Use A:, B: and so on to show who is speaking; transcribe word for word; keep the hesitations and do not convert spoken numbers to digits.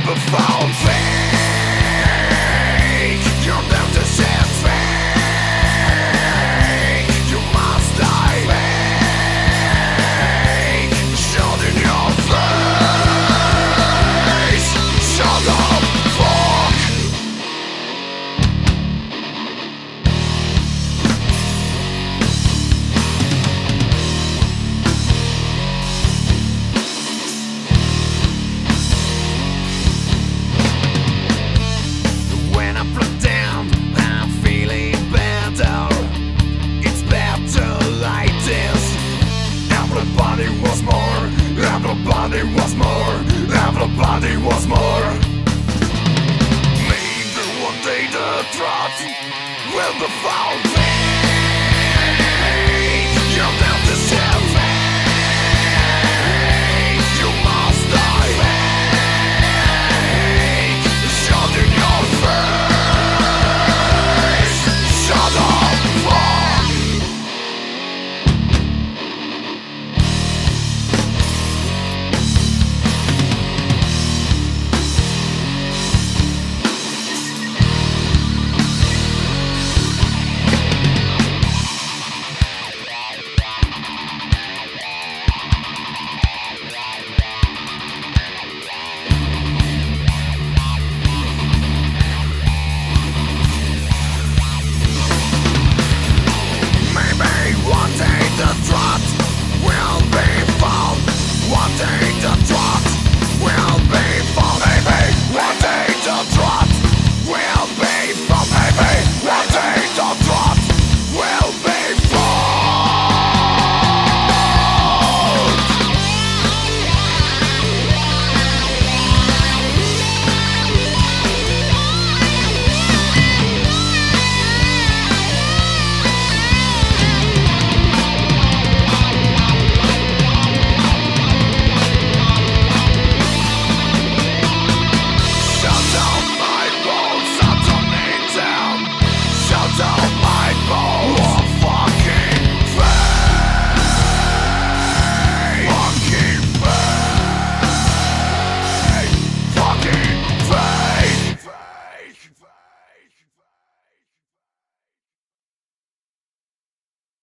A: never found fake. Your death is fake. You must die fake. Shut in your face. Shut up, fuck. When I broke down, I'm feeling better. It's better like this. Everybody was more. Everybody was more. Everybody was more. Maybe one day the truth will be found.